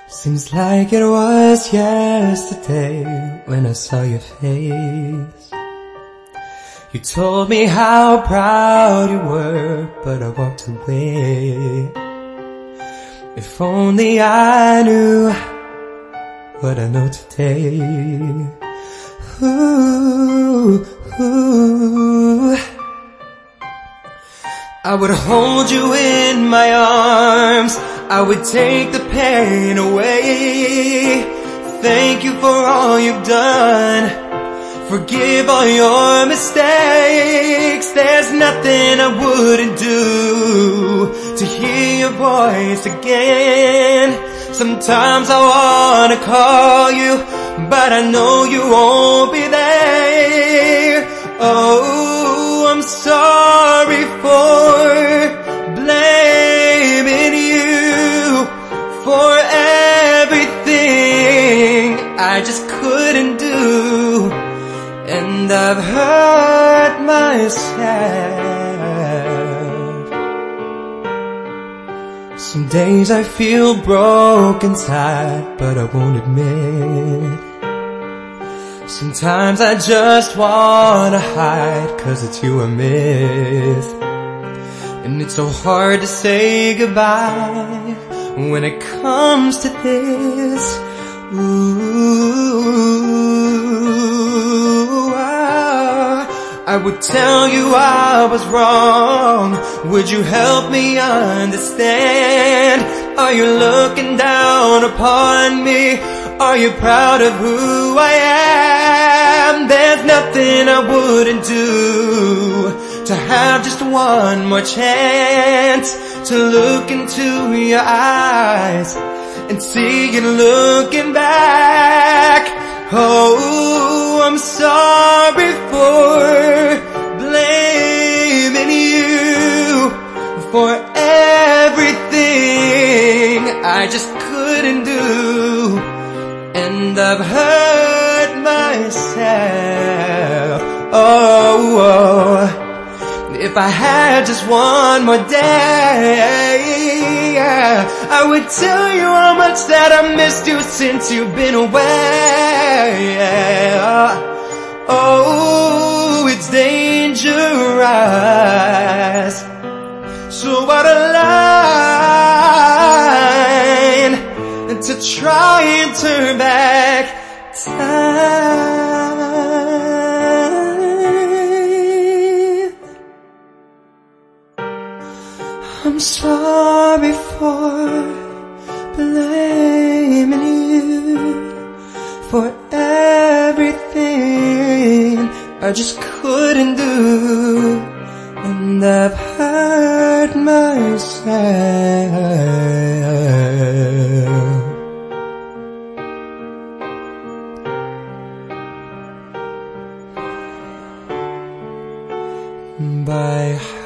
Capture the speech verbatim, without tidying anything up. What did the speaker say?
Seems like it was yesterday when I saw your face. You told me how proud you were, but I walked away. If only I knew what I know today. Ooh, ooh. I would hold you in my arms, I would take the pain away. Thank you for all you've done, forgive all your mistakes. There's nothing I wouldn't do to hear your voice again. Sometimes I wanna call you, but I know you won't be there. Oh, I'm sorry for blaming you for everything I just couldn't do. And I've hurt myself. Some days I feel broken inside, but I won't admit. Sometimes I just wanna hide, 'cause it's you I miss. And it's so hard to say goodbye when it comes to this. Ooh, ah, I would tell you I was wrong. Would you help me understand? Are you looking down upon me? Are you proud of who I am? There's nothing I wouldn't do to have just one more chance to look into your eyes and see you looking back. Oh, I'm sorry for blaming you for everything I just couldn't do. And I've hurt myself. Oh, oh, if I had just one more day, I would tell you how much that I missed you since you've been away. Oh, it's dangerous. So what a line to try and turn back time. I'm sorry for blaming you for everything I just couldn't do. And I've hurt myself by